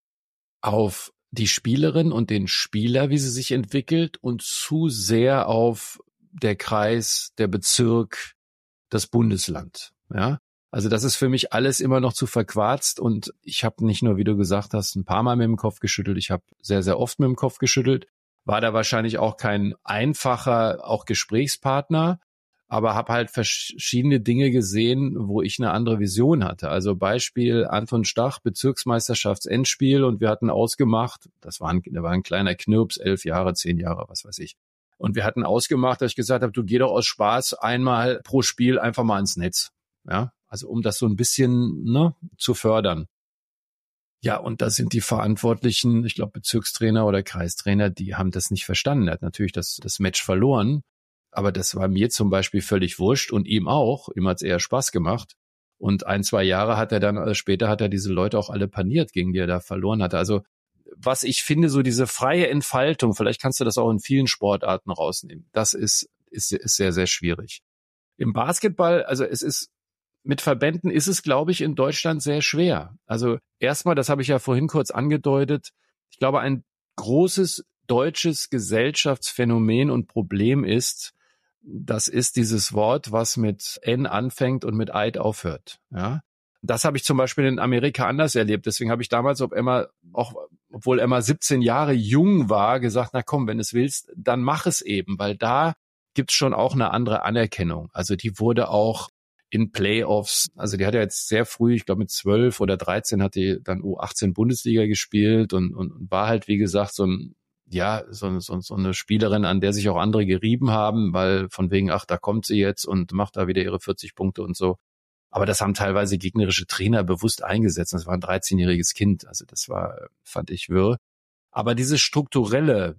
auf die Spielerin und den Spieler, wie sie sich entwickelt und zu sehr auf der Kreis, der Bezirk, das Bundesland. Ja, also das ist für mich alles immer noch zu verquarzt und ich habe nicht nur, wie du gesagt hast, ein paar Mal mit dem Kopf geschüttelt, ich habe sehr, sehr oft mit dem Kopf geschüttelt, war da wahrscheinlich auch kein einfacher, auch Gesprächspartner, aber habe halt verschiedene Dinge gesehen, wo ich eine andere Vision hatte. Also Beispiel Anton Stach, Bezirksmeisterschaftsendspiel und wir hatten ausgemacht, das war ein, das war ein kleiner Knirps, elf Jahre, zehn Jahre, was weiß ich. Und wir hatten ausgemacht, dass ich gesagt habe, du geh doch aus Spaß einmal pro Spiel einfach mal ins Netz. Ja, also um das so ein bisschen, ne, zu fördern. Ja, und da sind die Verantwortlichen, ich glaube Bezirkstrainer oder Kreistrainer, die haben das nicht verstanden. Er hat natürlich das, das Match verloren. Aber das war mir zum Beispiel völlig wurscht und ihm auch. Ihm hat's eher Spaß gemacht. Und ein, zwei Jahre hat er dann, also später hat er diese Leute auch alle paniert, gegen die er da verloren hatte. Also was ich finde, so diese freie Entfaltung, vielleicht kannst du das auch in vielen Sportarten rausnehmen. Das ist, ist, ist sehr, sehr schwierig. Im Basketball, also es ist, mit Verbänden ist es, glaube ich, in Deutschland sehr schwer. Also erstmal, das habe ich ja vorhin kurz angedeutet, ich glaube, ein großes deutsches Gesellschaftsphänomen und Problem ist, das ist dieses Wort, was mit N anfängt und mit Eid aufhört. Ja, das habe ich zum Beispiel in Amerika anders erlebt. Deswegen habe ich damals, ob Emma, auch obwohl Emma siebzehn Jahre jung war, gesagt, na komm, wenn du es willst, dann mach es eben, weil da gibt's schon auch eine andere Anerkennung. Also die wurde auch in Playoffs, also die hat ja jetzt sehr früh, ich glaube mit zwölf oder dreizehn hat die dann U achtzehn Bundesliga gespielt und, und, und war halt, wie gesagt, so ein ja, so, so, so eine Spielerin, an der sich auch andere gerieben haben, weil von wegen, ach, da kommt sie jetzt und macht da wieder ihre vierzig Punkte und so. Aber das haben teilweise gegnerische Trainer bewusst eingesetzt. Das war ein dreizehnjähriges Kind. Also das war, fand ich wirr. Aber dieses strukturelle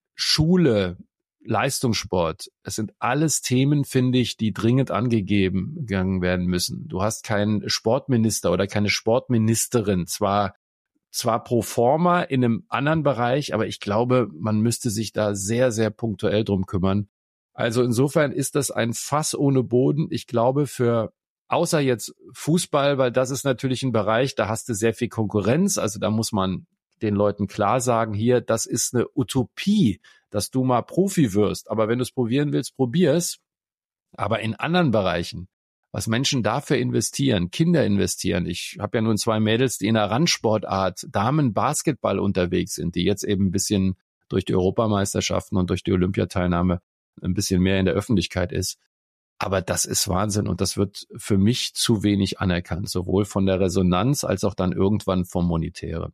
Schule, Leistungssport, es sind alles Themen, finde ich, die dringend angegeben gegangen werden müssen. Du hast keinen Sportminister oder keine Sportministerin, zwar Zwar pro forma in einem anderen Bereich, aber ich glaube, man müsste sich da sehr, sehr punktuell drum kümmern. Also insofern ist das ein Fass ohne Boden. Ich glaube für, außer jetzt Fußball, weil das ist natürlich ein Bereich, da hast du sehr viel Konkurrenz. Also da muss man den Leuten klar sagen, hier, das ist eine Utopie, dass du mal Profi wirst. Aber wenn du es probieren willst, probier's. Aber in anderen Bereichen, was Menschen dafür investieren, Kinder investieren. Ich habe ja nun zwei Mädels, die in der Randsportart Damen-Basketball unterwegs sind, die jetzt eben ein bisschen durch die Europameisterschaften und durch die Olympiateilnahme ein bisschen mehr in der Öffentlichkeit ist. Aber das ist Wahnsinn und das wird für mich zu wenig anerkannt, sowohl von der Resonanz als auch dann irgendwann vom Monetären.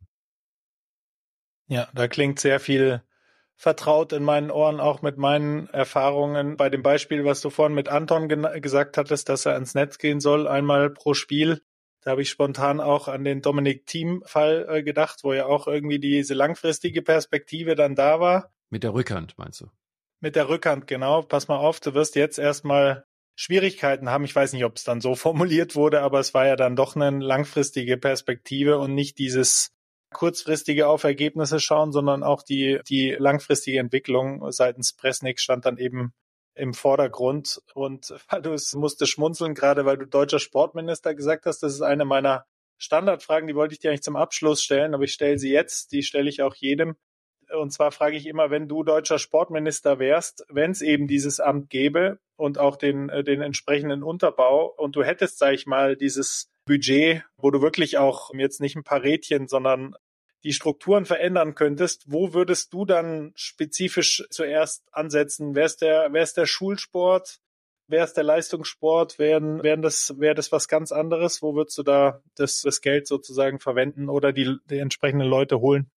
Ja, da klingt sehr viel vertraut in meinen Ohren, auch mit meinen Erfahrungen. Bei dem Beispiel, was du vorhin mit Anton gen- gesagt hattest, dass er ans Netz gehen soll, einmal pro Spiel. Da habe ich spontan auch an den Dominic Thiem-Fall äh, gedacht, wo ja auch irgendwie diese langfristige Perspektive dann da war. Mit der Rückhand, meinst du? Mit der Rückhand, genau. Pass mal auf, du wirst jetzt erstmal Schwierigkeiten haben. Ich weiß nicht, ob es dann so formuliert wurde, aber es war ja dann doch eine langfristige Perspektive und nicht dieses kurzfristige auf Ergebnisse schauen, sondern auch die, die langfristige Entwicklung seitens Presnik stand dann eben im Vordergrund. Und du musste schmunzeln, gerade weil du deutscher Sportminister gesagt hast, das ist eine meiner Standardfragen, die wollte ich dir eigentlich zum Abschluss stellen, aber ich stelle sie jetzt, die stelle ich auch jedem. Und zwar frage ich immer, wenn du deutscher Sportminister wärst, wenn es eben dieses Amt gäbe und auch den, den entsprechenden Unterbau und du hättest, sag ich mal, dieses Budget, wo du wirklich auch jetzt nicht ein paar Rädchen, sondern die Strukturen verändern könntest, wo würdest du dann spezifisch zuerst ansetzen? Wäre es der, wäre es der Schulsport? Wäre es der Leistungssport? Wären, wären das, wäre das was ganz anderes? Wo würdest du da das, das Geld sozusagen verwenden oder die, die entsprechenden Leute holen?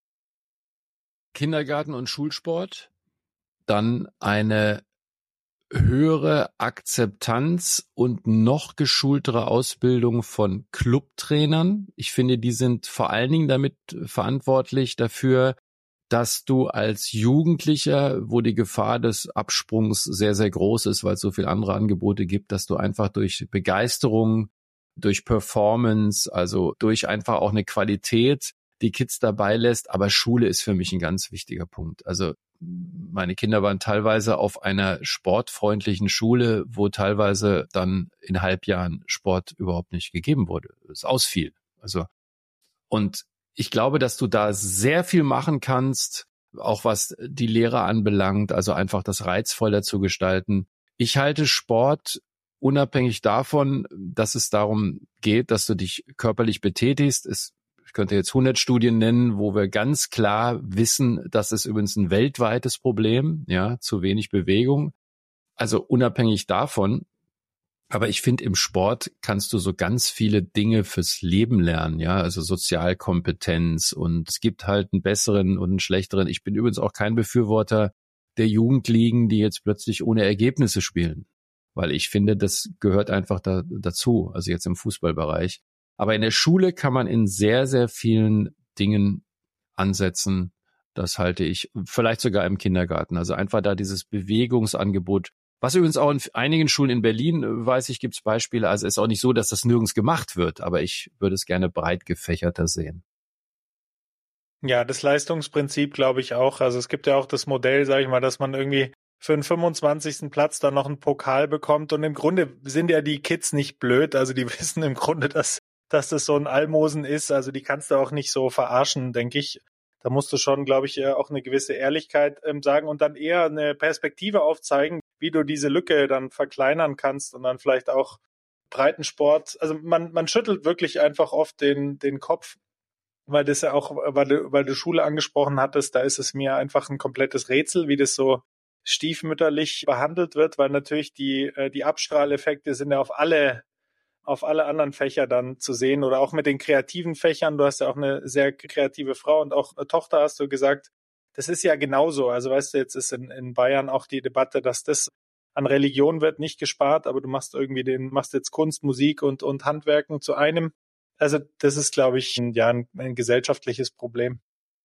Kindergarten und Schulsport, dann eine höhere Akzeptanz und noch geschultere Ausbildung von Clubtrainern. Ich finde, die sind vor allen Dingen damit verantwortlich dafür, dass du als Jugendlicher, wo die Gefahr des Absprungs sehr, sehr groß ist, weil es so viele andere Angebote gibt, dass du einfach durch Begeisterung, durch Performance, also durch einfach auch eine Qualität die Kids dabei lässt. Aber Schule ist für mich ein ganz wichtiger Punkt. Also meine Kinder waren teilweise auf einer sportfreundlichen Schule, wo teilweise dann in Halbjahren Sport überhaupt nicht gegeben wurde. Es ausfiel. Also, und ich glaube, dass du da sehr viel machen kannst, auch was die Lehrer anbelangt, also einfach das reizvoller zu gestalten. Ich halte Sport unabhängig davon, dass es darum geht, dass du dich körperlich betätigst. Es Ich könnte jetzt hundert Studien nennen, wo wir ganz klar wissen, das ist übrigens ein weltweites Problem, ja, zu wenig Bewegung. Also unabhängig davon. Aber ich finde, im Sport kannst du so ganz viele Dinge fürs Leben lernen, ja, also Sozialkompetenz und es gibt halt einen besseren und einen schlechteren. Ich bin übrigens auch kein Befürworter der Jugendligen, die jetzt plötzlich ohne Ergebnisse spielen, weil ich finde, das gehört einfach da, dazu, also jetzt im Fußballbereich. Aber in der Schule kann man in sehr, sehr vielen Dingen ansetzen. Das halte ich, vielleicht sogar im Kindergarten. Also einfach da dieses Bewegungsangebot. Was übrigens auch in einigen Schulen in Berlin, weiß ich, gibt es Beispiele. Also ist auch nicht so, dass das nirgends gemacht wird. Aber ich würde es gerne breit gefächerter sehen. Ja, das Leistungsprinzip glaube ich auch. Also es gibt ja auch das Modell, sage ich mal, dass man irgendwie für den fünfundzwanzigsten Platz dann noch einen Pokal bekommt. Und im Grunde sind ja die Kids nicht blöd. Also die wissen im Grunde, dass dass das so ein Almosen ist. Also die kannst du auch nicht so verarschen, denke ich. Da musst du schon, glaube ich, auch eine gewisse Ehrlichkeit ähm, sagen und dann eher eine Perspektive aufzeigen, wie du diese Lücke dann verkleinern kannst und dann vielleicht auch Breitensport. Also man man schüttelt wirklich einfach oft den den Kopf, weil das ja auch, weil du, weil du Schule angesprochen hattest, da ist es mir einfach ein komplettes Rätsel, wie das so stiefmütterlich behandelt wird, weil natürlich die die Abstrahleffekte sind ja auf alle auf alle anderen Fächer dann zu sehen oder auch mit den kreativen Fächern. Du hast ja auch eine sehr kreative Frau und auch eine Tochter, hast du gesagt. Das ist ja genauso. Also weißt du, jetzt ist in, in Bayern auch die Debatte, dass das an Religion wird nicht gespart, aber du machst irgendwie den, machst jetzt Kunst, Musik und, und Handwerken zu einem. Also das ist, glaube ich, ein, ja, ein, ein gesellschaftliches Problem.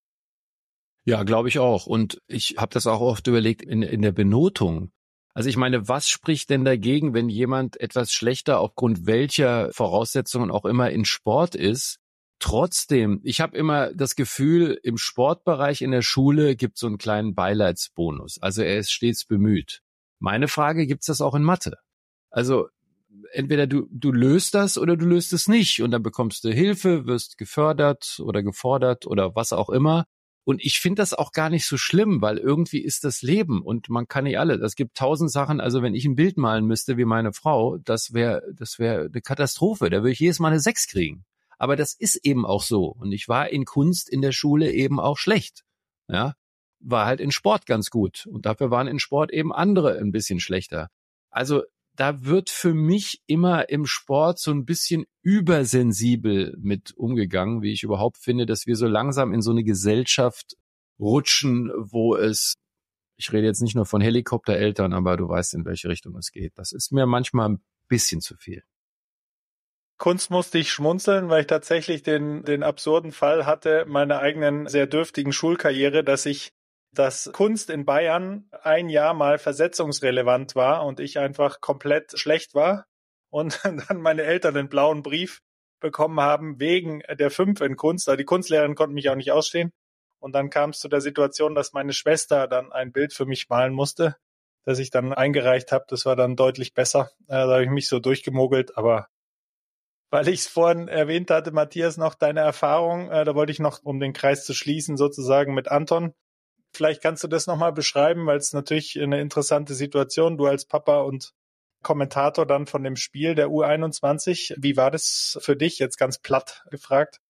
Ja, glaube ich auch. Und ich habe das auch oft überlegt in, in der Benotung. Also ich meine, was spricht denn dagegen, wenn jemand etwas schlechter aufgrund welcher Voraussetzungen auch immer in Sport ist? Trotzdem, ich habe immer das Gefühl, im Sportbereich in der Schule gibt es so einen kleinen Beileidsbonus. Also er ist stets bemüht. Meine Frage, gibt's das auch in Mathe? Also entweder du, du löst das oder du löst es nicht und dann bekommst du Hilfe, wirst gefördert oder gefordert oder was auch immer. Und ich finde das auch gar nicht so schlimm, weil irgendwie ist das Leben und man kann nicht alle. Es gibt tausend Sachen, also wenn ich ein Bild malen müsste wie meine Frau, das wäre das wäre eine Katastrophe. Da würde ich jedes Mal eine sechs kriegen. Aber das ist eben auch so. Und ich war in Kunst in der Schule eben auch schlecht. Ja, war halt in Sport ganz gut. Und dafür waren in Sport eben andere ein bisschen schlechter. Also da wird für mich immer im Sport so ein bisschen übersensibel mit umgegangen, wie ich überhaupt finde, dass wir so langsam in so eine Gesellschaft rutschen, wo es, ich rede jetzt nicht nur von Helikoptereltern, aber du weißt, in welche Richtung es geht. Das ist mir manchmal ein bisschen zu viel. Kunst musste ich schmunzeln, weil ich tatsächlich den, den absurden Fall hatte, meiner eigenen sehr dürftigen Schulkarriere, dass ich, dass Kunst in Bayern ein Jahr mal versetzungsrelevant war und ich einfach komplett schlecht war und dann meine Eltern den blauen Brief bekommen haben wegen der fünf in Kunst. Also die Kunstlehrerin konnte mich auch nicht ausstehen. Und dann kam es zu der Situation, dass meine Schwester dann ein Bild für mich malen musste, das ich dann eingereicht habe. Das war dann deutlich besser. Da habe ich mich so durchgemogelt, aber weil ich es vorhin erwähnt hatte, Matthias, noch deine Erfahrung, äh, da wollte ich noch, um den Kreis zu schließen, sozusagen mit Anton. Vielleicht kannst du das nochmal beschreiben, weil es natürlich eine interessante Situation, du als Papa und Kommentator dann von dem Spiel der U einundzwanzig. Wie war das für dich, jetzt ganz platt gefragt?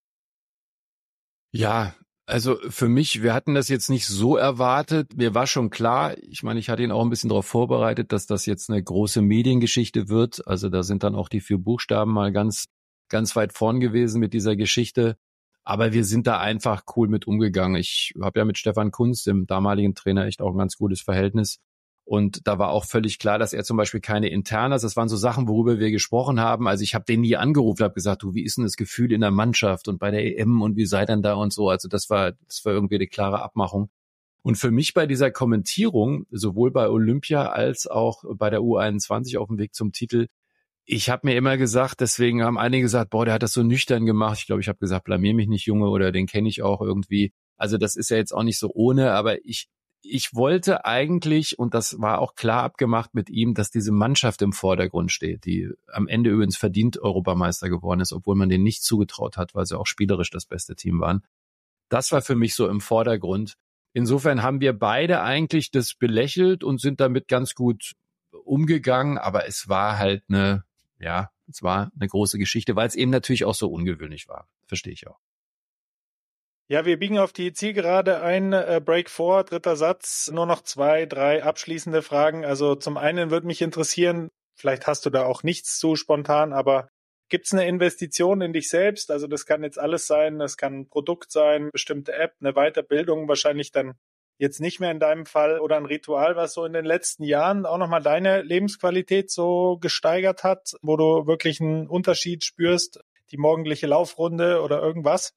Ja, also für mich, wir hatten das jetzt nicht so erwartet. Mir war schon klar, ich meine, ich hatte ihn auch ein bisschen darauf vorbereitet, dass das jetzt eine große Mediengeschichte wird. Also da sind dann auch die vier Buchstaben mal ganz, ganz weit vorn gewesen mit dieser Geschichte. Aber wir sind da einfach cool mit umgegangen. Ich habe ja mit Stefan Kunz, dem damaligen Trainer, echt auch ein ganz gutes Verhältnis. Und da war auch völlig klar, dass er zum Beispiel keine Internas, das waren so Sachen, worüber wir gesprochen haben. Also ich habe den nie angerufen, habe gesagt, du, wie ist denn das Gefühl in der Mannschaft und bei der E M und wie seid denn da und so. Also das war, das war irgendwie eine klare Abmachung. Und für mich bei dieser Kommentierung, sowohl bei Olympia als auch bei der U einundzwanzig auf dem Weg zum Titel, ich habe mir immer gesagt, deswegen haben einige gesagt, boah, der hat das so nüchtern gemacht. Ich glaube, ich habe gesagt, blamier mich nicht, Junge, oder den kenne ich auch irgendwie. Also das ist ja jetzt auch nicht so ohne, aber ich Ich wollte eigentlich, und das war auch klar abgemacht mit ihm, dass diese Mannschaft im Vordergrund steht, die am Ende übrigens verdient Europameister geworden ist, obwohl man denen nicht zugetraut hat, weil sie auch spielerisch das beste Team waren. Das war für mich so im Vordergrund. Insofern haben wir beide eigentlich das belächelt und sind damit ganz gut umgegangen, aber es war halt eine, ja, es war eine große Geschichte, weil es eben natürlich auch so ungewöhnlich war. Verstehe ich auch. Ja, wir biegen auf die Zielgerade ein, äh, Break vor, dritter Satz, nur noch zwei, drei abschließende Fragen. Also zum einen würde mich interessieren, vielleicht hast du da auch nichts zu spontan, aber gibt's eine Investition in dich selbst? Also das kann jetzt alles sein, das kann ein Produkt sein, bestimmte App, eine Weiterbildung, wahrscheinlich dann jetzt nicht mehr in deinem Fall, oder ein Ritual, was so in den letzten Jahren auch nochmal deine Lebensqualität so gesteigert hat, wo du wirklich einen Unterschied spürst, die morgendliche Laufrunde oder irgendwas?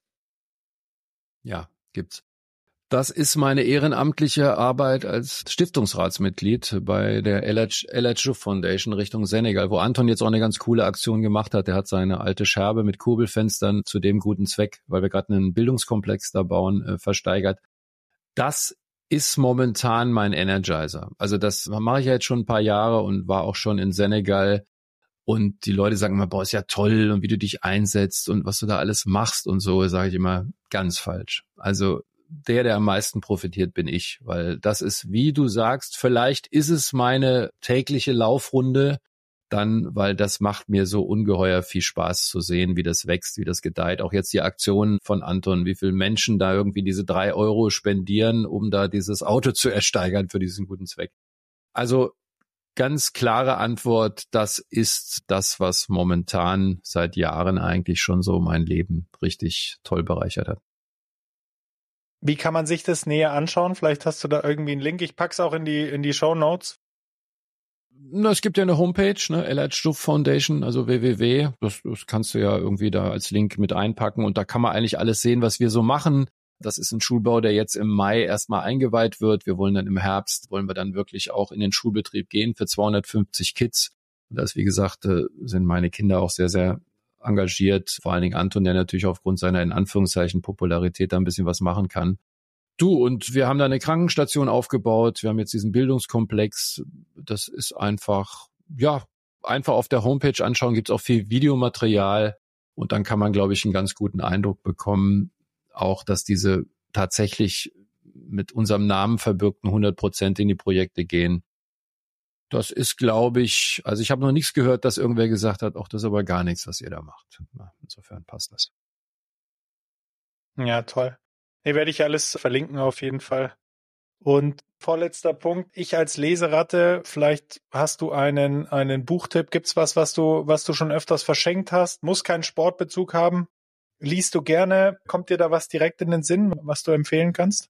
Ja, gibt's. Das ist meine ehrenamtliche Arbeit als Stiftungsratsmitglied bei der El Hadj Foundation Richtung Senegal, wo Anton jetzt auch eine ganz coole Aktion gemacht hat. Der hat seine alte Scherbe mit Kurbelfenstern zu dem guten Zweck, weil wir gerade einen Bildungskomplex da bauen, äh, versteigert. Das ist momentan mein Energizer. Also das mache ich ja jetzt schon ein paar Jahre und war auch schon in Senegal. Und die Leute sagen immer, boah, ist ja toll und wie du dich einsetzt und was du da alles machst und so, sage ich immer, ganz falsch. Also der, der am meisten profitiert, bin ich, weil das ist, wie du sagst, vielleicht ist es meine tägliche Laufrunde dann, weil das macht mir so ungeheuer viel Spaß zu sehen, wie das wächst, wie das gedeiht. Auch jetzt die Aktion von Anton, wie viele Menschen da irgendwie diese drei Euro spendieren, um da dieses Auto zu ersteigern für diesen guten Zweck. Also ganz klare Antwort, das ist das, was momentan seit Jahren eigentlich schon so mein Leben richtig toll bereichert hat. Wie kann man sich das näher anschauen? Vielleicht hast du da irgendwie einen Link. Ich pack's auch in die in die Shownotes. Na, es gibt ja eine Homepage, ne, El Hadj Foundation, also w w w. Das, das kannst du ja irgendwie da als Link mit einpacken und da kann man eigentlich alles sehen, was wir so machen. Das ist ein Schulbau, der jetzt im Mai erstmal eingeweiht wird. Wir wollen dann im Herbst, wollen wir dann wirklich auch in den Schulbetrieb gehen für zweihundertfünfzig Kids. Und da ist, wie gesagt, sind meine Kinder auch sehr, sehr engagiert. Vor allen Dingen Anton, der natürlich aufgrund seiner in Anführungszeichen Popularität da ein bisschen was machen kann. Du, und wir haben da eine Krankenstation aufgebaut. Wir haben jetzt diesen Bildungskomplex. Das ist einfach, ja, einfach auf der Homepage anschauen. Gibt es auch viel Videomaterial. Und dann kann man, glaube ich, einen ganz guten Eindruck bekommen, auch, dass diese tatsächlich mit unserem Namen verbürgten hundert Prozent in die Projekte gehen. Das ist, glaube ich, also ich habe noch nichts gehört, dass irgendwer gesagt hat, auch das ist aber gar nichts, was ihr da macht. Insofern passt das. Ja, toll. Nee, werde ich alles verlinken auf jeden Fall. Und vorletzter Punkt, ich als Leseratte, vielleicht hast du einen einen Buchtipp, gibt's was, was du was du schon öfters verschenkt hast, muss keinen Sportbezug haben? Liest du gerne? Kommt dir da was direkt in den Sinn, was du empfehlen kannst?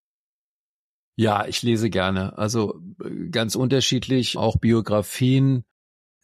Ja, ich lese gerne. Also ganz unterschiedlich, auch Biografien.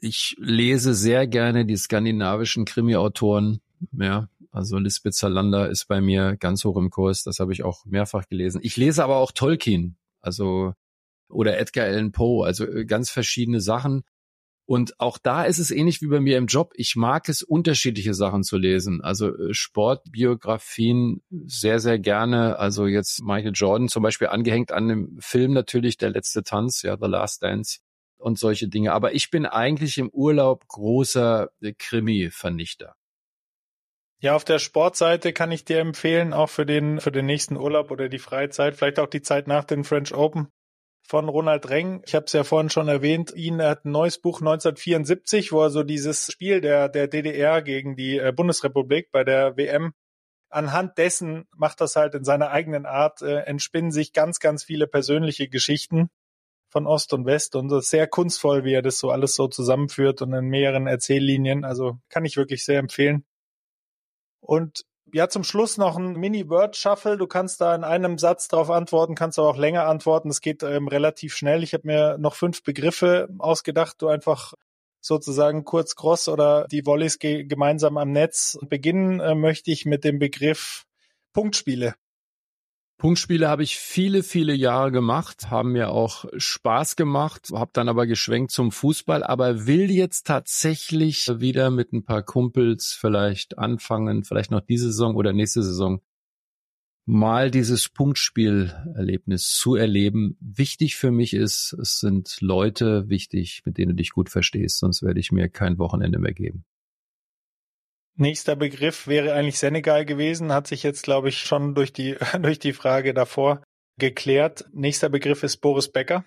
Ich lese sehr gerne die skandinavischen Krimi-Autoren. Ja, also Lisbeth Salander ist bei mir ganz hoch im Kurs. Das habe ich auch mehrfach gelesen. Ich lese aber auch Tolkien, also oder Edgar Allan Poe, also ganz verschiedene Sachen. Und auch da ist es ähnlich wie bei mir im Job. Ich mag es, unterschiedliche Sachen zu lesen. Also Sportbiografien sehr, sehr gerne. Also jetzt Michael Jordan zum Beispiel angehängt an dem Film natürlich Der letzte Tanz, ja, The Last Dance und solche Dinge. Aber ich bin eigentlich im Urlaub großer Krimi-Vernichter. Ja, auf der Sportseite kann ich dir empfehlen, auch für den für den nächsten Urlaub oder die Freizeit, vielleicht auch die Zeit nach den French Open, von Ronald Reng. Ich habe es ja vorhin schon erwähnt, ihn er hat ein neues Buch neunzehnhundertvierundsiebzig, wo er so dieses Spiel der der D D R gegen die äh, Bundesrepublik bei der W M, anhand dessen macht das halt in seiner eigenen Art, äh, entspinnen sich ganz, ganz viele persönliche Geschichten von Ost und West und das ist sehr kunstvoll, wie er das so alles so zusammenführt und in mehreren Erzähllinien. Also kann ich wirklich sehr empfehlen. Und ja, zum Schluss noch ein Mini-Word-Shuffle. Du kannst da in einem Satz drauf antworten, kannst aber auch länger antworten. Das geht ähm, relativ schnell. Ich habe mir noch fünf Begriffe ausgedacht. Du einfach sozusagen kurz Cross oder die Volleys ge- gemeinsam am Netz. Beginnen äh, möchte ich mit dem Begriff Punktspiele. Punktspiele habe ich viele, viele Jahre gemacht, haben mir auch Spaß gemacht, habe dann aber geschwenkt zum Fußball, aber will jetzt tatsächlich wieder mit ein paar Kumpels vielleicht anfangen, vielleicht noch diese Saison oder nächste Saison, mal dieses Punktspielerlebnis zu erleben. Wichtig für mich ist, es sind Leute wichtig, mit denen du dich gut verstehst, sonst werde ich mir kein Wochenende mehr geben. Nächster Begriff wäre eigentlich Senegal gewesen, hat sich jetzt, glaube ich, schon durch die durch die Frage davor geklärt. Nächster Begriff ist Boris Becker.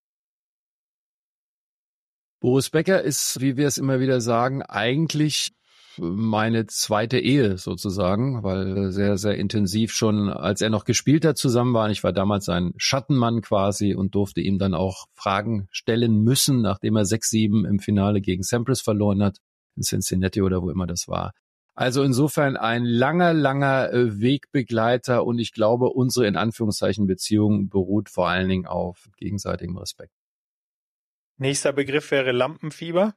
Boris Becker ist, wie wir es immer wieder sagen, eigentlich meine zweite Ehe sozusagen, weil sehr, sehr intensiv schon, als er noch gespielt hat, zusammen waren. Ich war damals sein Schattenmann quasi und durfte ihm dann auch Fragen stellen müssen, nachdem er sechs sieben im Finale gegen Sampras verloren hat. In Cincinnati oder wo immer das war. Also insofern ein langer, langer Wegbegleiter und ich glaube, unsere in Anführungszeichen Beziehung beruht vor allen Dingen auf gegenseitigem Respekt. Nächster Begriff wäre Lampenfieber.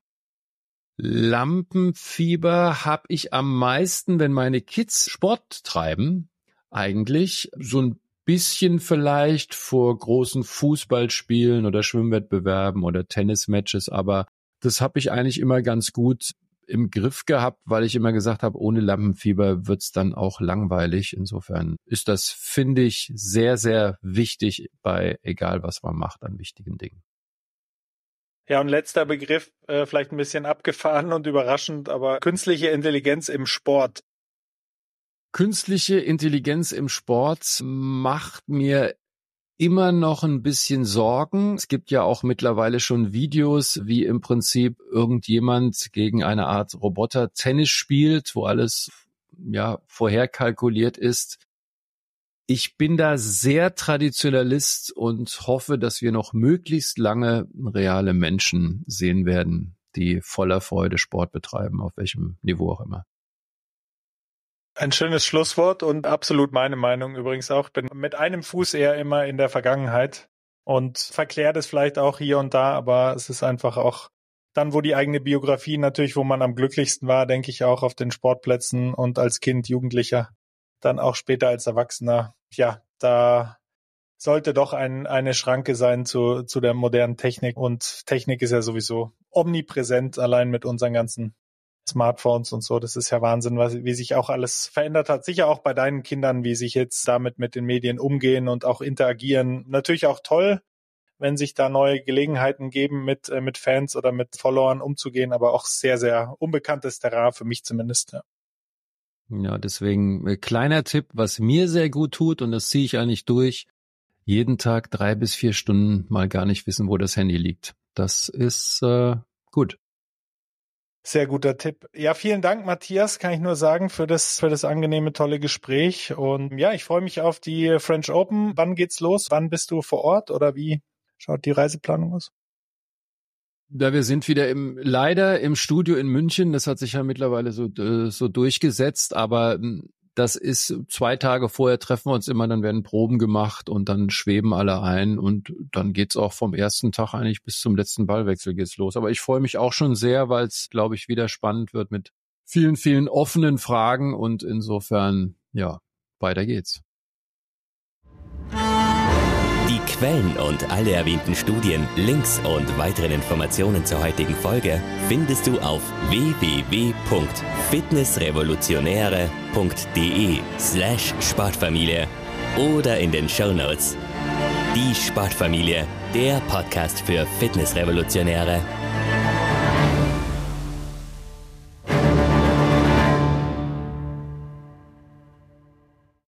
Lampenfieber habe ich am meisten, wenn meine Kids Sport treiben, eigentlich so ein bisschen vielleicht vor großen Fußballspielen oder Schwimmwettbewerben oder Tennismatches, aber das habe ich eigentlich immer ganz gut im Griff gehabt, weil ich immer gesagt habe, ohne Lampenfieber wird's dann auch langweilig. Insofern ist das, finde ich, sehr, sehr wichtig bei egal, was man macht an wichtigen Dingen. Ja, und letzter Begriff, äh, vielleicht ein bisschen abgefahren und überraschend, aber künstliche Intelligenz im Sport. Künstliche Intelligenz im Sport macht mir immer noch ein bisschen Sorgen. Es gibt ja auch mittlerweile schon Videos, wie im Prinzip irgendjemand gegen eine Art Roboter Tennis spielt, wo alles ja vorherkalkuliert ist. Ich bin da sehr Traditionalist und hoffe, dass wir noch möglichst lange reale Menschen sehen werden, die voller Freude Sport betreiben, auf welchem Niveau auch immer. Ein schönes Schlusswort und absolut meine Meinung übrigens auch. Ich bin mit einem Fuß eher immer in der Vergangenheit und verklärt es vielleicht auch hier und da, aber es ist einfach auch dann, wo die eigene Biografie natürlich, wo man am glücklichsten war, denke ich auch auf den Sportplätzen und als Kind, Jugendlicher, dann auch später als Erwachsener. Ja, da sollte doch ein, eine Schranke sein zu, zu der modernen Technik und Technik ist ja sowieso omnipräsent, allein mit unseren ganzen Smartphones und so, das ist ja Wahnsinn, was, wie sich auch alles verändert hat. Sicher auch bei deinen Kindern, wie sich jetzt damit mit den Medien umgehen und auch interagieren. Natürlich auch toll, wenn sich da neue Gelegenheiten geben, mit äh, mit Fans oder mit Followern umzugehen, aber auch sehr, sehr unbekanntes Terrain, für mich zumindest. Ja, ja deswegen äh, kleiner Tipp, was mir sehr gut tut und das ziehe ich eigentlich durch, jeden Tag drei bis vier Stunden mal gar nicht wissen, wo das Handy liegt. Das ist äh, gut. Sehr guter Tipp. Ja, vielen Dank, Matthias, kann ich nur sagen, für das für das angenehme, tolle Gespräch. Und ja, ich freue mich auf die French Open. Wann geht's los? Wann bist du vor Ort oder wie schaut die Reiseplanung aus? Ja, wir sind wieder im leider im Studio in München. Das hat sich ja mittlerweile so so durchgesetzt, aber das ist zwei Tage vorher treffen wir uns immer, dann werden Proben gemacht und dann schweben alle ein und dann geht's auch vom ersten Tag eigentlich bis zum letzten Ballwechsel geht's los. Aber ich freue mich auch schon sehr, weil es, glaube ich, wieder spannend wird mit vielen, vielen offenen Fragen und insofern, ja, weiter geht's. Die Quellen und alle erwähnten Studien, Links und weiteren Informationen zur heutigen Folge findest du auf w w w punkt fitnessrevolutionäre punkt de slash Sportfamilie oder in den Shownotes. Die Sportfamilie, der Podcast für Fitnessrevolutionäre.